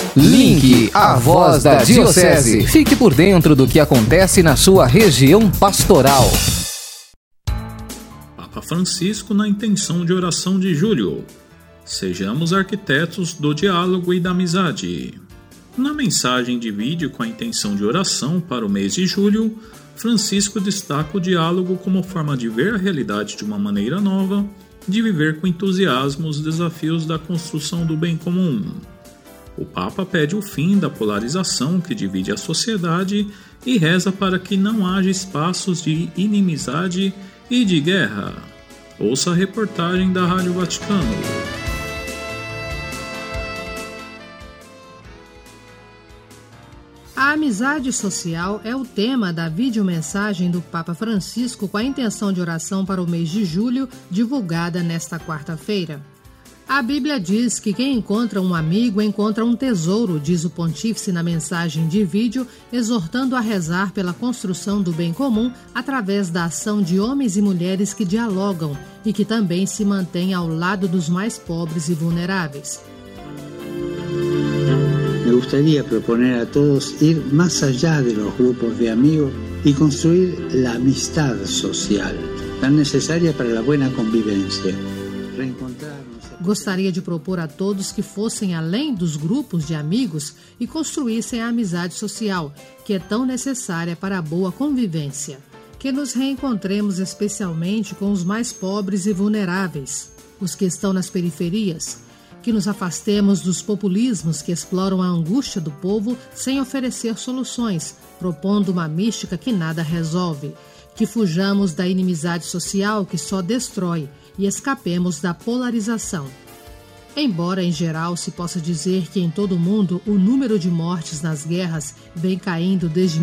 Link, a voz da Diocese. Fique por dentro do que acontece na sua região pastoral. Papa Francisco na intenção de oração de julho. Sejamos arquitetos do diálogo e da amizade. Na mensagem de vídeo com a intenção de oração para o mês de julho, Francisco destaca o diálogo como forma de ver a realidade de uma maneira nova, de viver com entusiasmo os desafios da construção do bem comum. O Papa pede o fim da polarização que divide a sociedade e reza para que não haja espaços de inimizade e de guerra. Ouça a reportagem da Rádio Vaticano. A amizade social é o tema da videomensagem do Papa Francisco com a intenção de oração para o mês de julho, divulgada nesta quarta-feira. A Bíblia diz que quem encontra um amigo encontra um tesouro, diz o pontífice na mensagem de vídeo, exortando a rezar pela construção do bem comum através da ação de homens e mulheres que dialogam e que também se mantêm ao lado dos mais pobres e vulneráveis. Me gustaría proponer a todos ir más allá de los grupos de amigos y construir la amistad social, tan necesaria para la buena convivencia. Gostaria de propor a todos que fossem além dos grupos de amigos e construíssem a amizade social, que é tão necessária para a boa convivência. Que nos reencontremos especialmente com os mais pobres e vulneráveis, os que estão nas periferias, que nos afastemos dos populismos que exploram a angústia do povo sem oferecer soluções, propondo uma mística que nada resolve, que fujamos da inimizade social que só destrói e escapemos da polarização. Embora, em geral, se possa dizer que em todo o mundo o número de mortes nas guerras vem caindo desde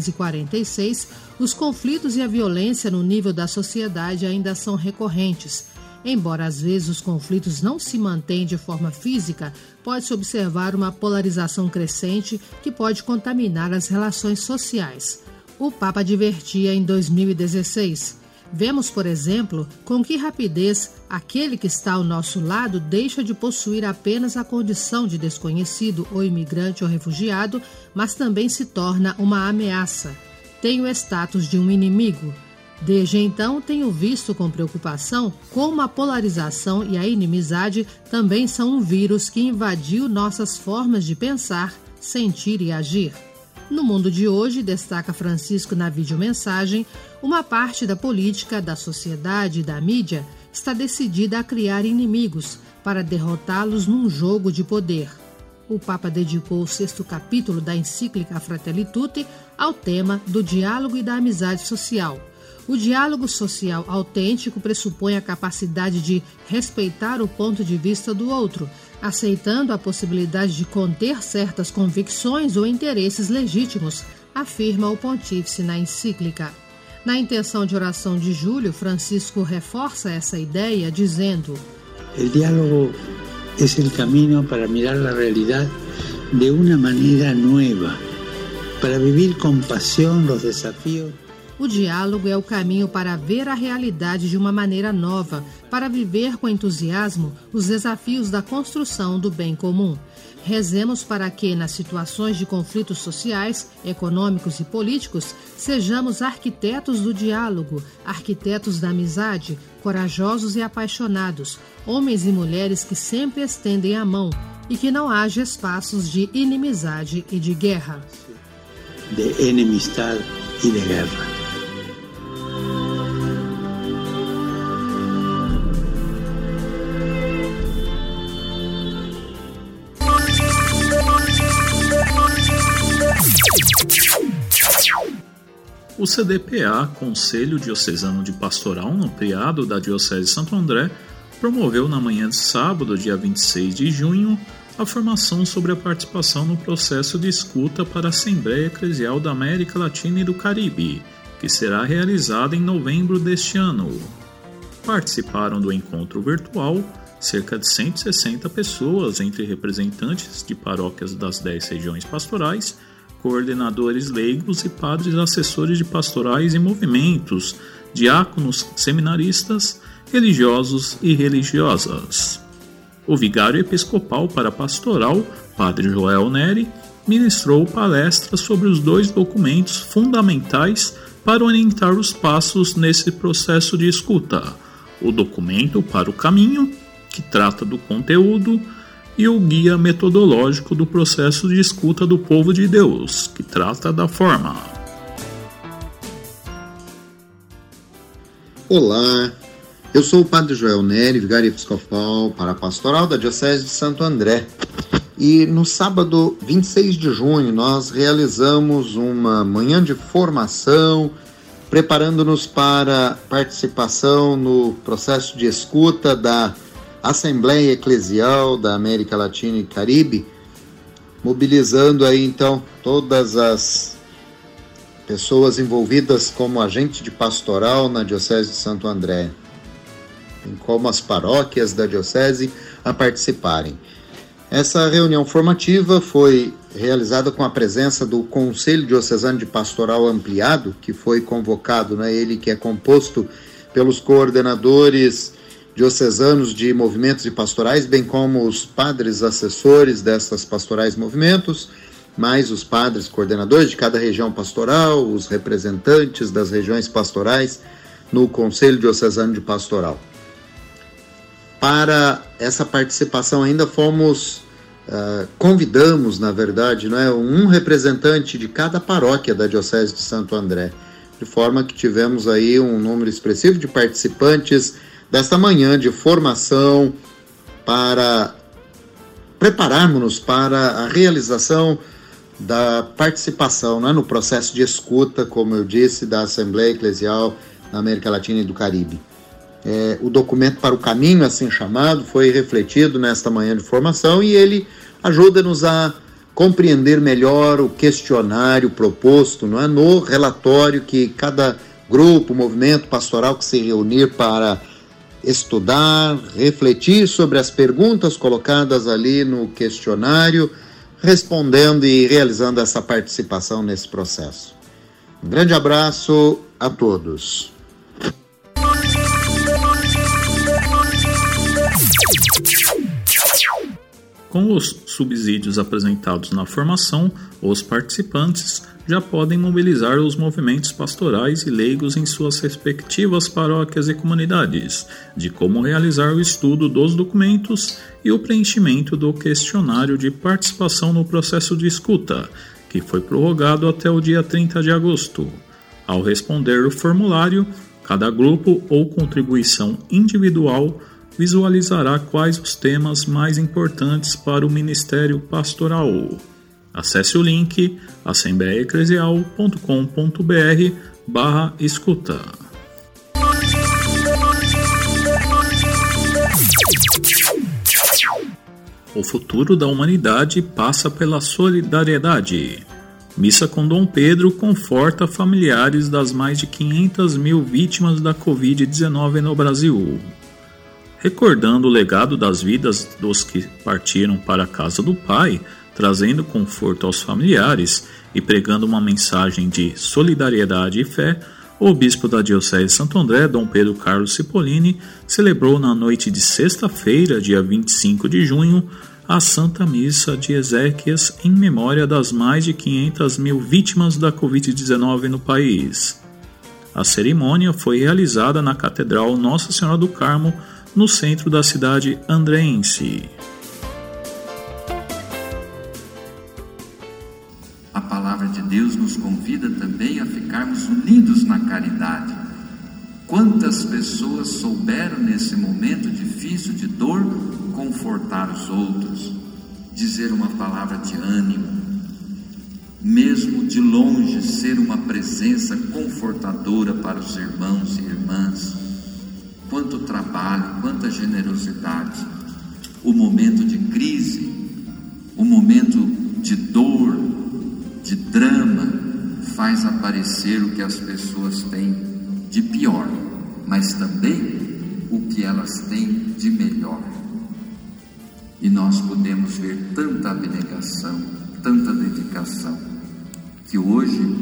1946, os conflitos e a violência no nível da sociedade ainda são recorrentes. Embora às vezes os conflitos não se mantenham de forma física, pode-se observar uma polarização crescente que pode contaminar as relações sociais. O Papa advertia em 2016. Vemos, por exemplo, com que rapidez aquele que está ao nosso lado deixa de possuir apenas a condição de desconhecido ou imigrante ou refugiado, mas também se torna uma ameaça. Tem o status de um inimigo. Desde então, tenho visto com preocupação como a polarização e a inimizade também são um vírus que invadiu nossas formas de pensar, sentir e agir. No mundo de hoje, destaca Francisco na videomensagem, uma parte da política, da sociedade e da mídia está decidida a criar inimigos para derrotá-los num jogo de poder. O Papa dedicou o 6º capítulo da encíclica Fratelli Tutti ao tema do diálogo e da amizade social. O diálogo social autêntico pressupõe a capacidade de respeitar o ponto de vista do outro, aceitando a possibilidade de conter certas convicções ou interesses legítimos, afirma o pontífice na encíclica. Na intenção de oração de julho, Francisco reforça essa ideia dizendo: O diálogo é o caminho para mirar a realidade de uma maneira nova, para viver com paixão os desafios. O diálogo é o caminho para ver a realidade de uma maneira nova, para viver com entusiasmo os desafios da construção do bem comum. Rezemos para que, nas situações de conflitos sociais, econômicos e políticos, sejamos arquitetos do diálogo, arquitetos da amizade, corajosos e apaixonados, homens e mulheres que sempre estendem a mão e que não haja espaços de inimizade e de guerra. De enemistade e de guerra. O CDPA, Conselho Diocesano de Pastoral Ampliado da Diocese de Santo André, promoveu na manhã de sábado, dia 26 de junho, a formação sobre a participação no processo de escuta para a Assembleia Eclesial da América Latina e do Caribe, que será realizada em novembro deste ano. Participaram do encontro virtual cerca de 160 pessoas, entre representantes de paróquias das 10 regiões pastorais, coordenadores leigos e padres assessores de pastorais e movimentos, diáconos, seminaristas, religiosos e religiosas. o vigário episcopal para a pastoral, Padre Joel Neri, ministrou palestras sobre os 2 documentos fundamentais para orientar os passos nesse processo de escuta: o documento para o caminho, que trata do conteúdo, e o guia metodológico do processo de escuta do povo de Deus, que trata da forma. Olá, eu sou o Padre Joel Neri, vigário episcopal para a pastoral da Diocese de Santo André. E no sábado 26 de junho nós realizamos uma manhã de formação, preparando-nos para participação no processo de escuta da Assembleia Eclesial da América Latina e Caribe, mobilizando aí então todas as pessoas envolvidas como agente de pastoral na Diocese de Santo André, bem como as paróquias da Diocese a participarem. Essa reunião formativa foi realizada com a presença do Conselho Diocesano de Pastoral Ampliado, que foi convocado, ele que é composto pelos coordenadores diocesanos de movimentos e pastorais, bem como os padres assessores dessas pastorais movimentos, mais os padres coordenadores de cada região pastoral, os representantes das regiões pastorais no Conselho Diocesano de Pastoral. Para essa participação ainda convidamos, na verdade, um representante de cada paróquia da Diocese de Santo André, de forma que tivemos aí um número expressivo de participantes desta manhã de formação para prepararmos-nos para a realização da participação no processo de escuta, como eu disse, da Assembleia Eclesial na América Latina e do Caribe. O documento para o caminho, assim chamado, foi refletido nesta manhã de formação e ele ajuda-nos a compreender melhor o questionário proposto no relatório que cada grupo, movimento pastoral que se reunir para estudar, refletir sobre as perguntas colocadas ali no questionário, respondendo e realizando essa participação nesse processo. Um grande abraço a todos. Com os subsídios apresentados na formação, os participantes já podem mobilizar os movimentos pastorais e leigos em suas respectivas paróquias e comunidades, de como realizar o estudo dos documentos e o preenchimento do questionário de participação no processo de escuta, que foi prorrogado até o dia 30 de agosto. Ao responder o formulário, cada grupo ou contribuição individual visualizará quais os temas mais importantes para o Ministério Pastoral. Acesse o link assembleiaeclesial.com.br/escuta. O futuro da humanidade passa pela solidariedade. Missa com Dom Pedro conforta familiares das mais de 500 mil vítimas da Covid-19 no Brasil. Recordando o legado das vidas dos que partiram para a casa do Pai, trazendo conforto aos familiares e pregando uma mensagem de solidariedade e fé, o bispo da Diocese de Santo André, Dom Pedro Carlos Cipollini, celebrou na noite de sexta-feira, dia 25 de junho, a Santa Missa de Exéquias em memória das mais de 500 mil vítimas da Covid-19 no país. A cerimônia foi realizada na Catedral Nossa Senhora do Carmo, no centro da cidade andreense. A palavra de Deus nos convida também a ficarmos unidos na caridade. Quantas pessoas souberam nesse momento difícil de dor confortar os outros, dizer uma palavra de ânimo, mesmo de longe ser uma presença confortadora para os irmãos e irmãs. Quanto trabalho, quanta generosidade. O momento de crise, o momento de dor, de drama, faz aparecer o que as pessoas têm de pior, mas também o que elas têm de melhor. E nós podemos ver tanta abnegação, tanta dedicação, que hoje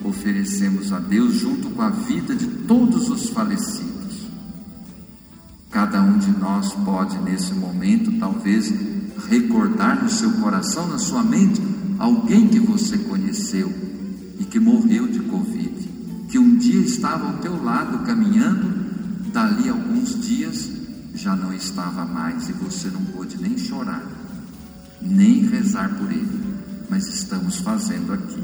oferecemos a Deus junto com a vida de todos os falecidos. Cada um de nós pode, nesse momento, talvez recordar no seu coração, na sua mente, alguém que você conheceu e que morreu de Covid, que um dia estava ao teu lado caminhando, dali a alguns dias já não estava mais, e você não pôde nem chorar, nem rezar por ele, mas estamos fazendo aqui.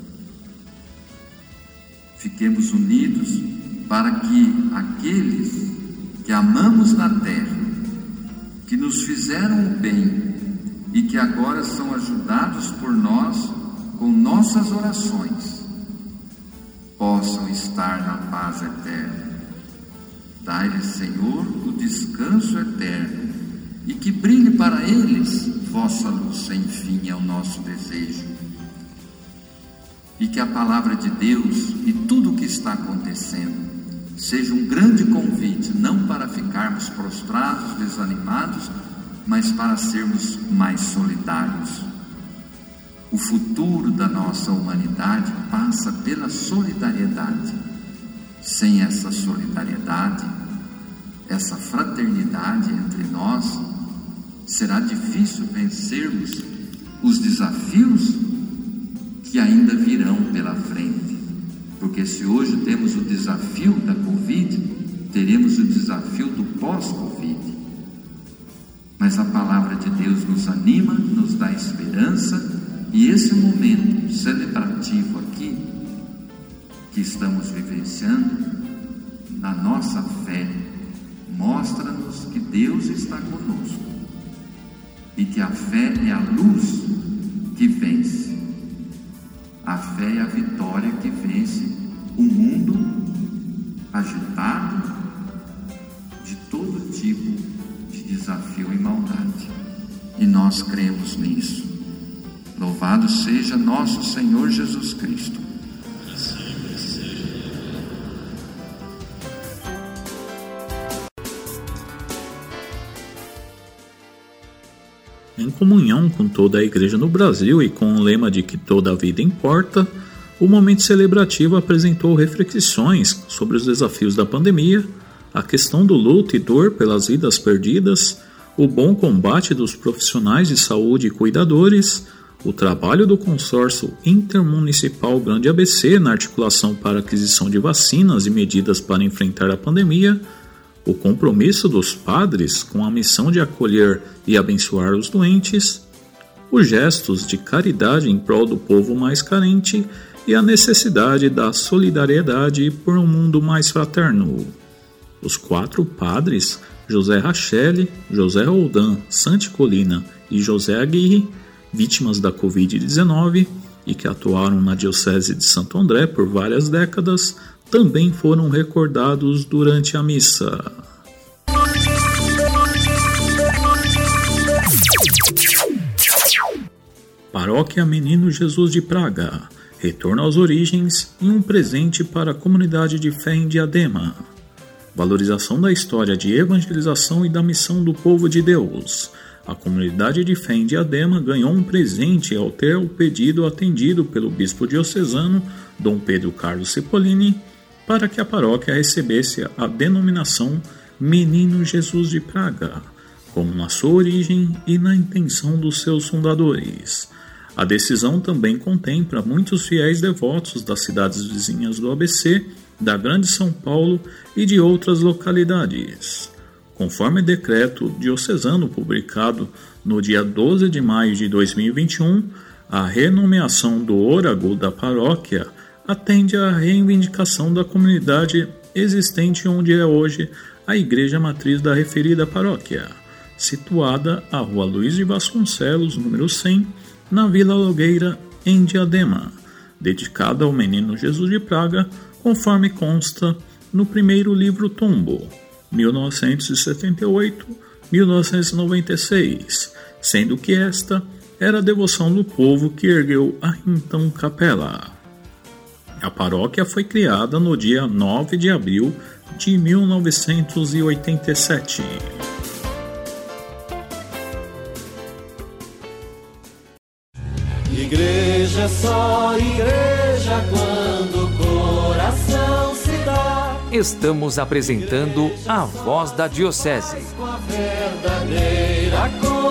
Fiquemos unidos para que aqueles que amamos na terra, que nos fizeram o bem e que agora são ajudados por nós com nossas orações, possam estar na paz eterna. Dai-lhes, Senhor, o descanso eterno, e que brilhe para eles vossa luz sem fim, é o nosso desejo. E que a palavra de Deus e tudo o que está acontecendo seja um grande convite, não para ficarmos prostrados, desanimados, mas para sermos mais solidários. O futuro da nossa humanidade passa pela solidariedade. Sem essa solidariedade, essa fraternidade entre nós, será difícil vencermos os desafios que ainda virão pela frente. Porque se hoje temos o desafio da Covid, teremos o desafio do pós-Covid. Mas a palavra de Deus nos anima, nos dá esperança, e esse momento celebrativo aqui, que estamos vivenciando, na nossa fé, mostra-nos que Deus está conosco, e que a fé é a luz que vence. A fé é a vitória que vence o mundo agitado de todo tipo de desafio e maldade. E nós cremos nisso. Louvado seja nosso Senhor Jesus Cristo. Em comunhão com toda a igreja no Brasil e com o lema de que toda a vida importa, o momento celebrativo apresentou reflexões sobre os desafios da pandemia, a questão do luto e dor pelas vidas perdidas, o bom combate dos profissionais de saúde e cuidadores, o trabalho do consórcio intermunicipal Grande ABC na articulação para aquisição de vacinas e medidas para enfrentar a pandemia, o compromisso dos padres com a missão de acolher e abençoar os doentes, os gestos de caridade em prol do povo mais carente e a necessidade da solidariedade por um mundo mais fraterno. Os 4 padres, José Rachelle, José Roldan, Santi Colina e José Aguirre, vítimas da Covid-19 e que atuaram na Diocese de Santo André por várias décadas, também foram recordados durante a missa. Paróquia Menino Jesus de Praga, retorno às origens e um presente para a comunidade de fé em Diadema. Valorização da história de evangelização e da missão do povo de Deus. A comunidade de fé em Diadema ganhou um presente ao ter o pedido atendido pelo bispo diocesano, Dom Pedro Carlos Cipollini, para que a paróquia recebesse a denominação Menino Jesus de Praga, como na sua origem e na intenção dos seus fundadores. A decisão também contempla muitos fiéis devotos das cidades vizinhas do ABC, da Grande São Paulo e de outras localidades. Conforme decreto diocesano publicado no dia 12 de maio de 2021, a renomeação do ôrago da paróquia atende à reivindicação da comunidade existente onde é hoje a igreja matriz da referida paróquia, situada à Rua Luiz de Vasconcelos, número 100, na Vila Logueira, em Diadema, dedicada ao Menino Jesus de Praga, conforme consta no primeiro livro Tombo, 1978-1996, sendo que esta era a devoção do povo que ergueu a então capela. A paróquia foi criada no dia 9 de abril de 1987. Igreja é só igreja quando o coração se dá. Estamos apresentando A Voz da Diocese. Com a verdadeira